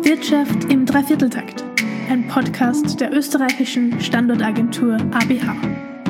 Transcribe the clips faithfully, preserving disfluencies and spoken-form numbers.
Wirtschaft im Dreivierteltakt, ein Podcast der österreichischen Standortagentur A B H.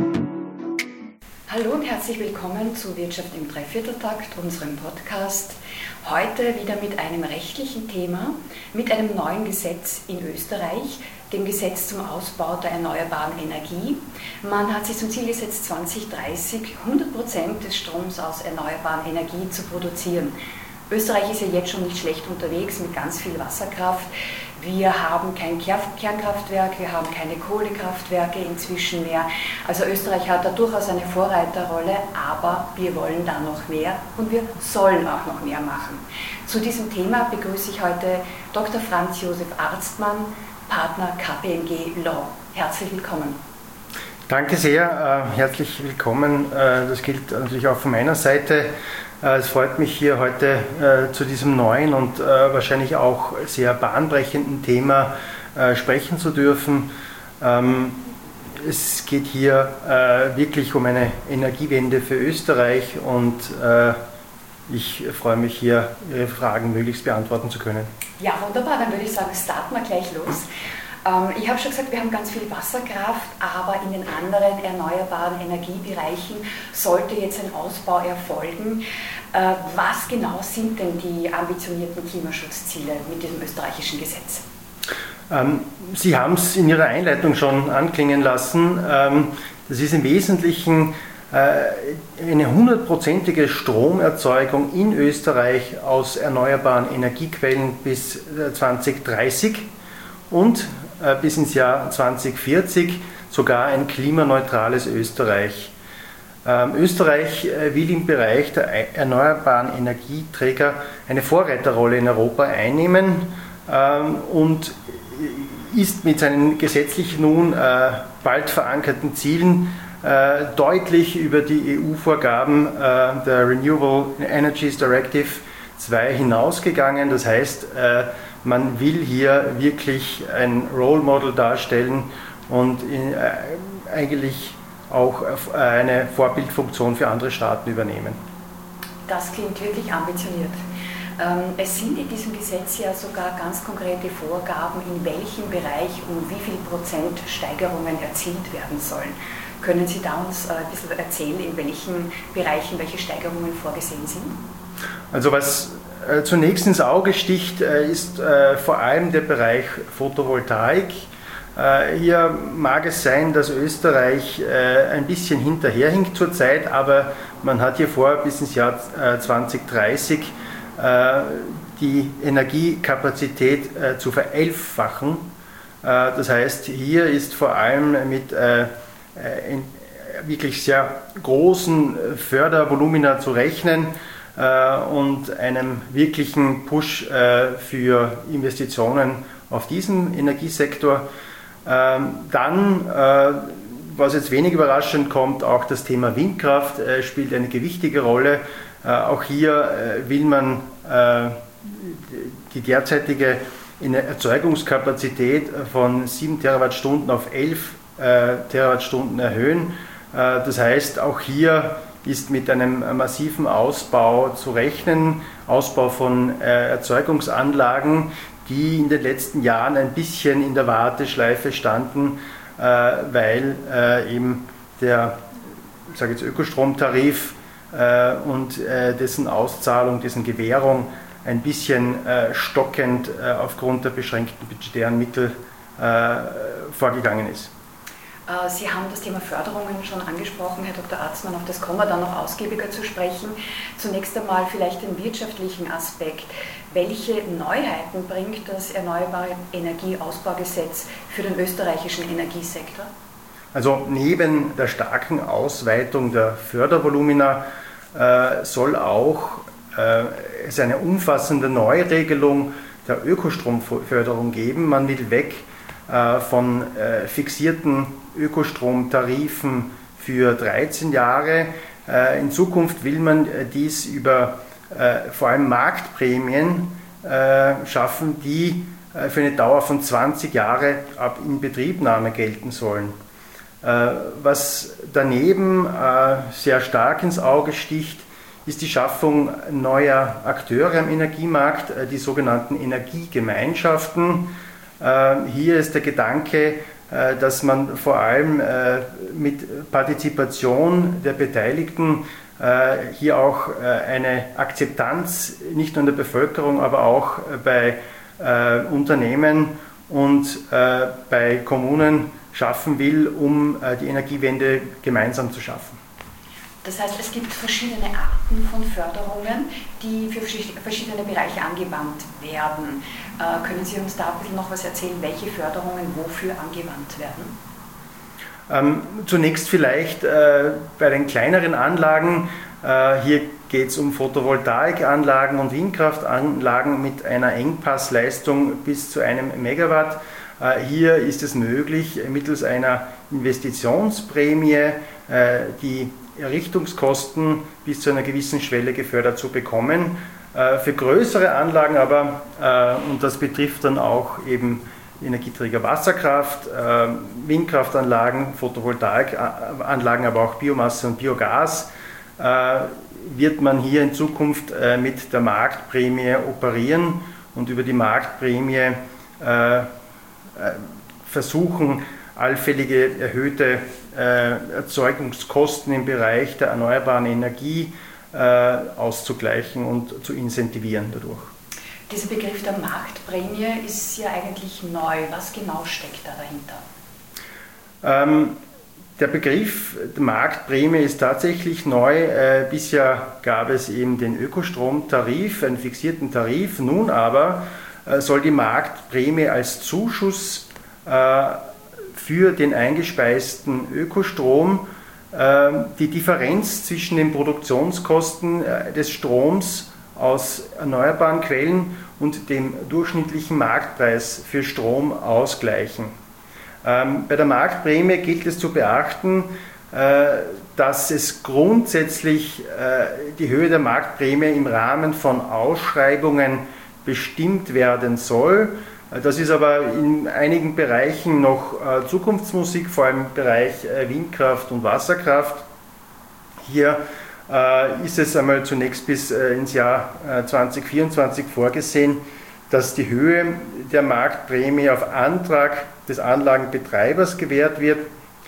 Hallo und herzlich willkommen zu Wirtschaft im Dreivierteltakt, unserem Podcast. Heute wieder mit einem rechtlichen Thema, mit einem neuen Gesetz in Österreich, dem Gesetz zum Ausbau der erneuerbaren Energie. Man hat sich zum Ziel gesetzt, zwanzig dreißig hundert Prozent des Stroms aus erneuerbaren Energie zu produzieren. Österreich ist ja jetzt schon nicht schlecht unterwegs mit ganz viel Wasserkraft. Wir haben kein Kernkraftwerk, wir haben keine Kohlekraftwerke inzwischen mehr. Also Österreich hat da durchaus eine Vorreiterrolle, aber wir wollen da noch mehr und wir sollen auch noch mehr machen. Zu diesem Thema begrüße ich heute Doktor Franz Josef Arztmann, Partner K P M G Law. Herzlich willkommen. Danke sehr, äh, herzlich willkommen. Äh, das gilt natürlich auch von meiner Seite. Äh, es freut mich hier heute äh, zu diesem neuen und äh, wahrscheinlich auch sehr bahnbrechenden Thema äh, sprechen zu dürfen. Ähm, es geht hier äh, wirklich um eine Energiewende für Österreich und äh, ich freue mich hier, Ihre Fragen möglichst beantworten zu können. Ja, wunderbar, dann würde ich sagen, starten wir gleich los. Ich habe schon gesagt, wir haben ganz viel Wasserkraft, aber in den anderen erneuerbaren Energiebereichen sollte jetzt ein Ausbau erfolgen. Was genau sind denn die ambitionierten Klimaschutzziele mit diesem österreichischen Gesetz? Sie haben es in Ihrer Einleitung schon anklingen lassen. Das ist im Wesentlichen eine hundertprozentige Stromerzeugung in Österreich aus erneuerbaren Energiequellen bis zwanzig dreißig und bis ins Jahr zwanzig vierzig sogar ein klimaneutrales Österreich. Ähm, Österreich will im Bereich der erneuerbaren Energieträger eine Vorreiterrolle in Europa einnehmen ähm, und ist mit seinen gesetzlich nun äh, bald verankerten Zielen äh, deutlich über die E U-Vorgaben äh, der Renewable Energies Directive zwei hinausgegangen. Das heißt, äh, man will hier wirklich ein Role Model darstellen und in, äh, eigentlich auch eine Vorbildfunktion für andere Staaten übernehmen. Das klingt wirklich ambitioniert. Ähm, es sind in diesem Gesetz ja sogar ganz konkrete Vorgaben, in welchem Bereich um wie viel Prozent Steigerungen erzielt werden sollen. Können Sie da uns äh, ein bisschen erzählen, in welchen Bereichen welche Steigerungen vorgesehen sind? Also was äh, zunächst ins Auge sticht, äh, ist äh, vor allem der Bereich Photovoltaik. Äh, hier mag es sein, dass Österreich äh, ein bisschen hinterherhinkt zurzeit, aber man hat hier vor, bis ins Jahr äh, zwanzig dreißig äh, die Energiekapazität äh, zu verelffachen. Äh, das heißt, hier ist vor allem mit äh, in wirklich sehr großen Fördervolumina zu rechnen äh, und einem wirklichen Push äh, für Investitionen auf diesem Energiesektor. Ähm, dann, äh, was jetzt wenig überraschend kommt, auch das Thema Windkraft äh, spielt eine gewichtige Rolle. Äh, auch hier äh, will man äh, die derzeitige Erzeugungskapazität von sieben Terawattstunden auf elf Terawattstunden erhöhen. Das heißt, auch hier ist mit einem massiven Ausbau zu rechnen, Ausbau von Erzeugungsanlagen, die in den letzten Jahren ein bisschen in der Warteschleife standen, weil eben der, ich sage jetzt Ökostromtarif und dessen Auszahlung, dessen Gewährung ein bisschen stockend aufgrund der beschränkten budgetären Mittel vorgegangen ist. Sie haben das Thema Förderungen schon angesprochen, Herr Doktor Arztmann, auf das kommen wir dann noch ausgiebiger zu sprechen. Zunächst einmal vielleicht den wirtschaftlichen Aspekt. Welche Neuheiten bringt das Erneuerbare Energieausbaugesetz für den österreichischen Energiesektor? Also neben der starken Ausweitung der Fördervolumina äh, soll auch äh, es eine umfassende Neuregelung der Ökostromförderung geben. Man will weg äh, von äh, fixierten Ökostromtarifen für dreizehn Jahre. In Zukunft will man dies über vor allem Marktprämien schaffen, die für eine Dauer von zwanzig Jahre ab Inbetriebnahme gelten sollen. Was daneben sehr stark ins Auge sticht, ist die Schaffung neuer Akteure am Energiemarkt, die sogenannten Energiegemeinschaften. Hier ist der Gedanke, dass man vor allem mit Partizipation der Beteiligten hier auch eine Akzeptanz nicht nur in der Bevölkerung, aber auch bei Unternehmen und bei Kommunen schaffen will, um die Energiewende gemeinsam zu schaffen. Das heißt, es gibt verschiedene Arten von Förderungen, die für verschiedene Bereiche angewandt werden. Äh, können Sie uns da ein bisschen noch was erzählen, welche Förderungen wofür angewandt werden? Ähm, zunächst vielleicht äh, bei den kleineren Anlagen. Äh, hier geht es um Photovoltaikanlagen und Windkraftanlagen mit einer Engpassleistung bis zu einem Megawatt. Äh, hier ist es möglich, mittels einer Investitionsprämie äh, die Errichtungskosten bis zu einer gewissen Schwelle gefördert zu bekommen. Für größere Anlagen aber, und das betrifft dann auch eben Energieträger Wasserkraft, Windkraftanlagen, Photovoltaikanlagen, aber auch Biomasse und Biogas, wird man hier in Zukunft mit der Marktprämie operieren und über die Marktprämie versuchen, allfällige erhöhte äh, Erzeugungskosten im Bereich der erneuerbaren Energie äh, auszugleichen und zu incentivieren dadurch. Dieser Begriff der Marktprämie ist ja eigentlich neu. Was genau steckt da dahinter? Ähm, der Begriff der Marktprämie ist tatsächlich neu. Äh, bisher gab es eben den Ökostromtarif, einen fixierten Tarif. Nun aber äh, soll die Marktprämie als Zuschuss äh, für den eingespeisten Ökostrom äh, die Differenz zwischen den Produktionskosten äh, des Stroms aus erneuerbaren Quellen und dem durchschnittlichen Marktpreis für Strom ausgleichen. Ähm, bei der Marktprämie gilt es zu beachten, äh, dass es grundsätzlich äh, die Höhe der Marktprämie im Rahmen von Ausschreibungen bestimmt werden soll. Das ist aber in einigen Bereichen noch äh, Zukunftsmusik, vor allem im Bereich äh, Windkraft und Wasserkraft. Hier äh, ist es einmal zunächst bis äh, ins Jahr äh, zwanzig vierundzwanzig vorgesehen, dass die Höhe der Marktprämie auf Antrag des Anlagenbetreibers gewährt wird.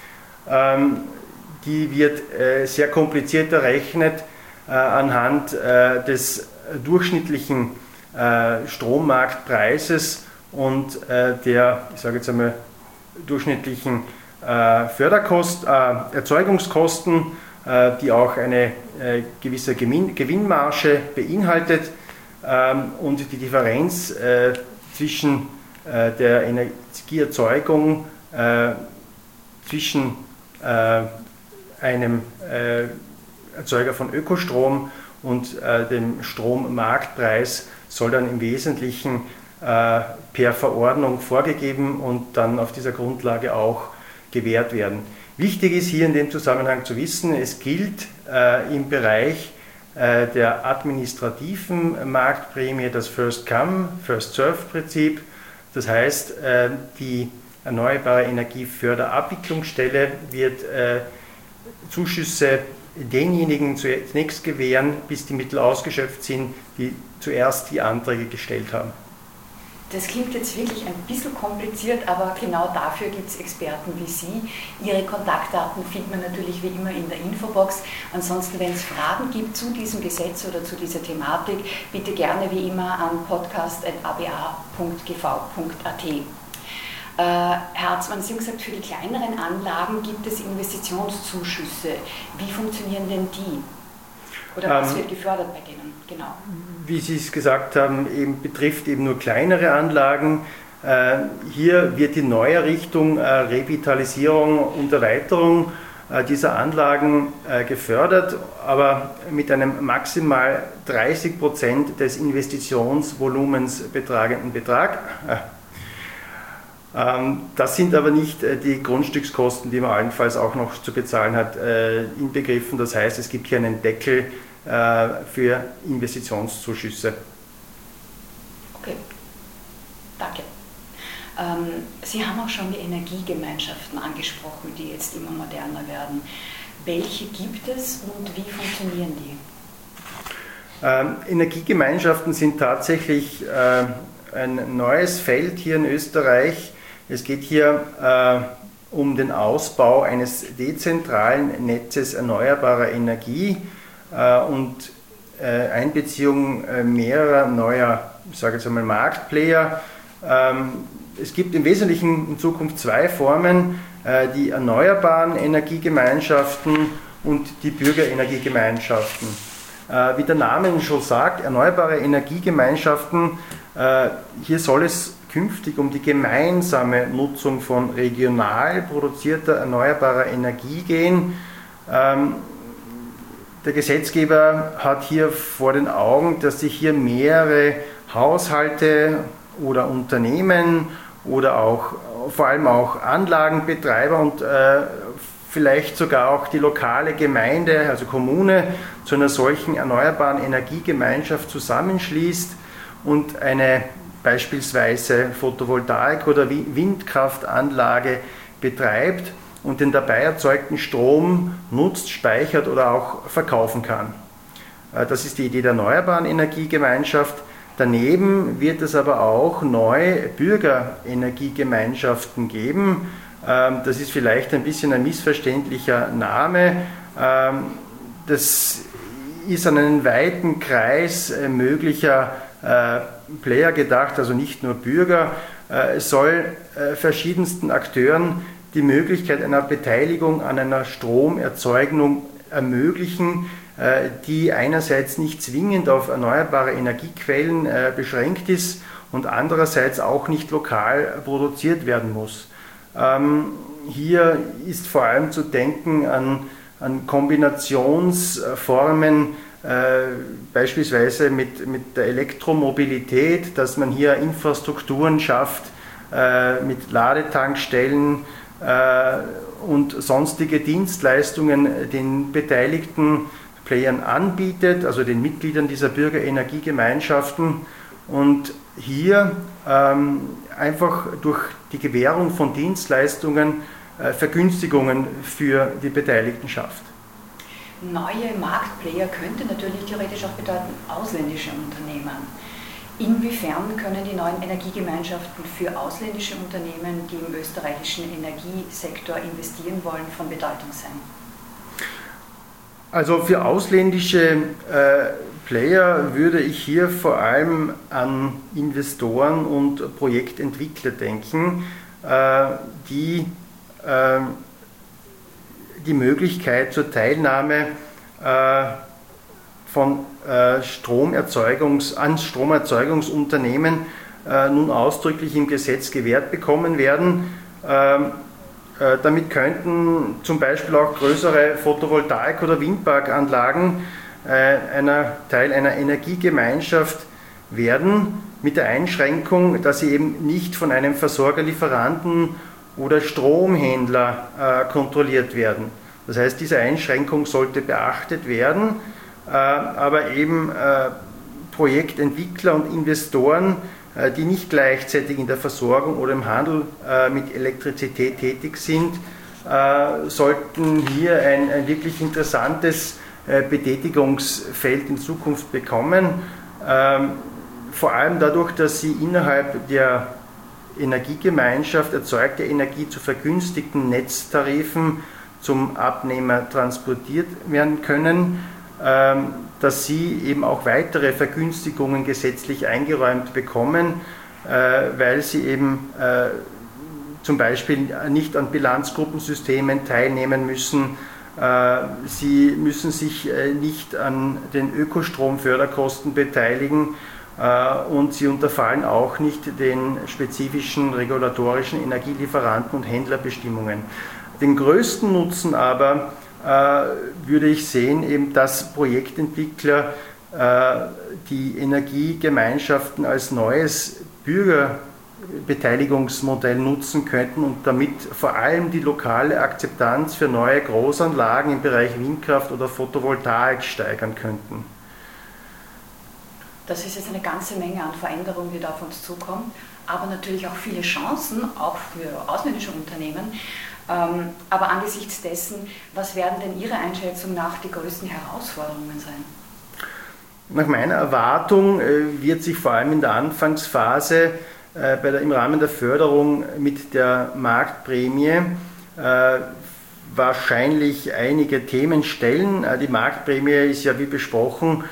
Ähm, die wird äh, sehr kompliziert errechnet äh, anhand äh, des durchschnittlichen äh, Strommarktpreises und äh, der, ich sage jetzt einmal, durchschnittlichen äh, Förderkost, äh, Erzeugungskosten, äh, die auch eine äh, gewisse Gewinn, Gewinnmarge beinhaltet, ähm, und die Differenz äh, zwischen äh, der Energieerzeugung äh, zwischen äh, einem äh, Erzeuger von Ökostrom und äh, dem Strommarktpreis soll dann im Wesentlichen äh, per Verordnung vorgegeben und dann auf dieser Grundlage auch gewährt werden. Wichtig ist hier in dem Zusammenhang zu wissen, es gilt äh, im Bereich äh, der administrativen Marktprämie das First-Come, First-Served-Prinzip. Das heißt, äh, die Erneuerbare Energieförderabwicklungsstelle wird äh, Zuschüsse denjenigen zunächst gewähren, bis die Mittel ausgeschöpft sind, die zuerst die Anträge gestellt haben. Das klingt jetzt wirklich ein bisschen kompliziert, aber genau dafür gibt es Experten wie Sie. Ihre Kontaktdaten findet man natürlich wie immer in der Infobox. Ansonsten, wenn es Fragen gibt zu diesem Gesetz oder zu dieser Thematik, bitte gerne wie immer an podcast at a b a punkt g v punkt a t. Äh, Herr Harzmann, Sie haben gesagt, für die kleineren Anlagen gibt es Investitionszuschüsse. Wie funktionieren denn die? Oder was ähm, wird gefördert bei denen? Genau. Wie Sie es gesagt haben, eben betrifft eben nur kleinere Anlagen. Äh, hier wird die Neuerrichtung, äh, Revitalisierung und Erweiterung äh, dieser Anlagen äh, gefördert, aber mit einem maximal dreißig Prozent des Investitionsvolumens betragenden Betrag. Äh, Das sind aber nicht die Grundstückskosten, die man allenfalls auch noch zu bezahlen hat, inbegriffen. Das heißt, es gibt hier einen Deckel für Investitionszuschüsse. Okay, danke. Sie haben auch schon die Energiegemeinschaften angesprochen, die jetzt immer moderner werden. Welche gibt es und wie funktionieren die? Ähm, Energiegemeinschaften sind tatsächlich äh, ein neues Feld hier in Österreich. Es geht hier äh, um den Ausbau eines dezentralen Netzes erneuerbarer Energie äh, und äh, Einbeziehung äh, mehrerer neuer, ich sage jetzt einmal, Marktplayer. Ähm, es gibt im Wesentlichen in Zukunft zwei Formen, äh, die erneuerbaren Energiegemeinschaften und die Bürgerenergiegemeinschaften. Äh, wie der Name schon sagt, erneuerbare Energiegemeinschaften, äh, hier soll es künftig um die gemeinsame Nutzung von regional produzierter erneuerbarer Energie gehen. Ähm, der Gesetzgeber hat hier vor den Augen, dass sich hier mehrere Haushalte oder Unternehmen oder auch vor allem auch Anlagenbetreiber und äh, vielleicht sogar auch die lokale Gemeinde, also Kommune, zu einer solchen erneuerbaren Energiegemeinschaft zusammenschließt und eine beispielsweise Photovoltaik- oder Windkraftanlage betreibt und den dabei erzeugten Strom nutzt, speichert oder auch verkaufen kann. Das ist die Idee der erneuerbaren Energiegemeinschaft. Daneben wird es aber auch neue Bürgerenergiegemeinschaften geben. Das ist vielleicht ein bisschen ein missverständlicher Name. Das ist an einen weiten Kreis möglicher Player gedacht, also nicht nur Bürger. Es soll verschiedensten Akteuren die Möglichkeit einer Beteiligung an einer Stromerzeugung ermöglichen, die einerseits nicht zwingend auf erneuerbare Energiequellen beschränkt ist und andererseits auch nicht lokal produziert werden muss. Hier ist vor allem zu denken an, an Kombinationsformen, Äh, beispielsweise mit, mit der Elektromobilität, dass man hier Infrastrukturen schafft äh, mit Ladetankstellen äh, und sonstige Dienstleistungen den beteiligten Playern anbietet, also den Mitgliedern dieser Bürgerenergiegemeinschaften, und hier ähm, einfach durch die Gewährung von Dienstleistungen äh, Vergünstigungen für die Beteiligten schafft. Neue Marktplayer könnte natürlich theoretisch auch bedeuten ausländische Unternehmen. Inwiefern können die neuen Energiegemeinschaften für ausländische Unternehmen, die im österreichischen Energiesektor investieren wollen, von Bedeutung sein? Also für ausländische äh, Player würde ich hier vor allem an Investoren und Projektentwickler denken, äh, die äh, die Möglichkeit zur Teilnahme äh, von äh, Stromerzeugungs, an Stromerzeugungsunternehmen äh, nun ausdrücklich im Gesetz gewährt bekommen werden. Ähm, äh, damit könnten zum Beispiel auch größere Photovoltaik- oder Windparkanlagen äh, einer Teil einer Energiegemeinschaft werden, mit der Einschränkung, dass sie eben nicht von einem Versorgerlieferanten oder Stromhändler äh, kontrolliert werden. Das heißt, diese Einschränkung sollte beachtet werden, äh, aber eben äh, Projektentwickler und Investoren, äh, die nicht gleichzeitig in der Versorgung oder im Handel äh, mit Elektrizität tätig sind, äh, sollten hier ein, ein wirklich interessantes äh, Betätigungsfeld in Zukunft bekommen, ähm, vor allem dadurch, dass sie innerhalb der Energiegemeinschaft erzeugte Energie zu vergünstigten Netztarifen zum Abnehmer transportiert werden können, dass sie eben auch weitere Vergünstigungen gesetzlich eingeräumt bekommen, weil sie eben zum Beispiel nicht an Bilanzgruppensystemen teilnehmen müssen. Sie müssen sich nicht an den Ökostromförderkosten beteiligen, und sie unterfallen auch nicht den spezifischen regulatorischen Energielieferanten- und Händlerbestimmungen. Den größten Nutzen aber äh, würde ich sehen, eben, dass Projektentwickler äh, die Energiegemeinschaften als neues Bürgerbeteiligungsmodell nutzen könnten und damit vor allem die lokale Akzeptanz für neue Großanlagen im Bereich Windkraft oder Photovoltaik steigern könnten. Das ist jetzt eine ganze Menge an Veränderungen, die da auf uns zukommt, aber natürlich auch viele Chancen, auch für ausländische Unternehmen. Aber angesichts dessen, was werden denn Ihrer Einschätzung nach die größten Herausforderungen sein? Nach meiner Erwartung wird sich vor allem in der Anfangsphase bei der, im Rahmen der Förderung mit der Marktprämie wahrscheinlich einige Themen stellen. Die Marktprämie ist ja wie besprochen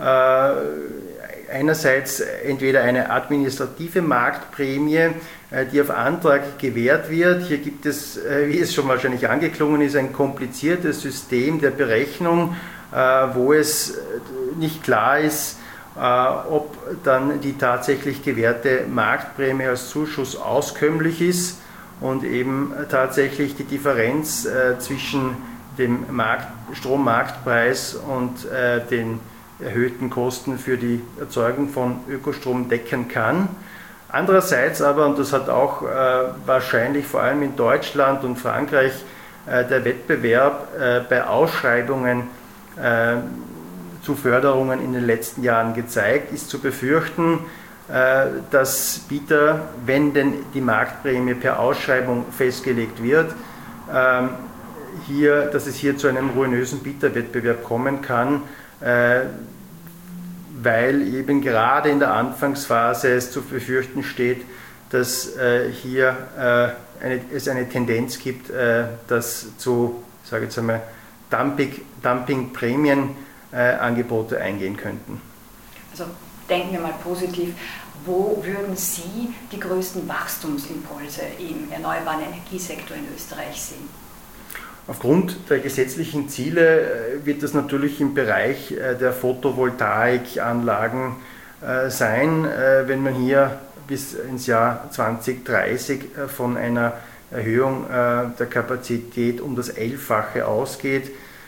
einerseits entweder eine administrative Marktprämie, die auf Antrag gewährt wird. Hier gibt es, wie es schon wahrscheinlich angeklungen ist, ein kompliziertes System der Berechnung, wo es nicht klar ist, ob dann die tatsächlich gewährte Marktprämie als Zuschuss auskömmlich ist und eben tatsächlich die Differenz zwischen dem Markt, Strommarktpreis und den erhöhten Kosten für die Erzeugung von Ökostrom decken kann. Andererseits aber, und das hat auch äh, wahrscheinlich vor allem in Deutschland und Frankreich äh, der Wettbewerb äh, bei Ausschreibungen äh, zu Förderungen in den letzten Jahren gezeigt, ist zu befürchten, äh, dass Bieter, wenn denn die Marktprämie per Ausschreibung festgelegt wird, äh, hier, dass es hier zu einem ruinösen Bieterwettbewerb kommen kann, weil eben gerade in der Anfangsphase es zu befürchten steht, dass hier eine, es eine Tendenz gibt, dass zu, sage ich jetzt einmal, Dumping, Dumping-Prämienangebote eingehen könnten. Also denken wir mal positiv, wo würden Sie die größten Wachstumsimpulse im erneuerbaren Energiesektor in Österreich sehen? Aufgrund der gesetzlichen Ziele wird das natürlich im Bereich der Photovoltaikanlagen sein, wenn man hier bis ins Jahr zwanzig dreißig von einer Erhöhung der Kapazität um das Elffache ausgeht.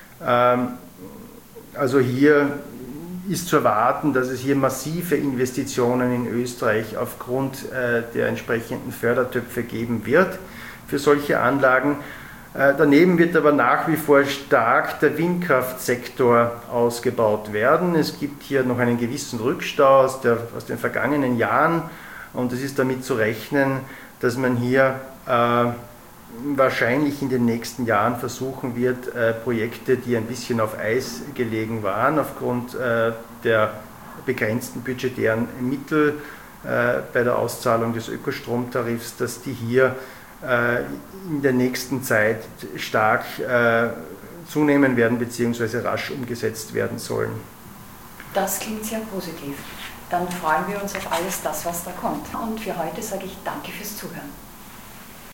Also hier ist zu erwarten, dass es hier massive Investitionen in Österreich aufgrund der entsprechenden Fördertöpfe geben wird für solche Anlagen. Daneben wird aber nach wie vor stark der Windkraftsektor ausgebaut werden. Es gibt hier noch einen gewissen Rückstau aus, der, aus den vergangenen Jahren und es ist damit zu rechnen, dass man hier äh, wahrscheinlich in den nächsten Jahren versuchen wird, äh, Projekte, die ein bisschen auf Eis gelegen waren, aufgrund äh, der begrenzten budgetären Mittel äh, bei der Auszahlung des Ökostromtarifs, dass die hier in der nächsten Zeit stark äh, zunehmen werden bzw. rasch umgesetzt werden sollen. Das klingt sehr positiv. Dann freuen wir uns auf alles das, was da kommt. Und für heute sage ich danke fürs Zuhören.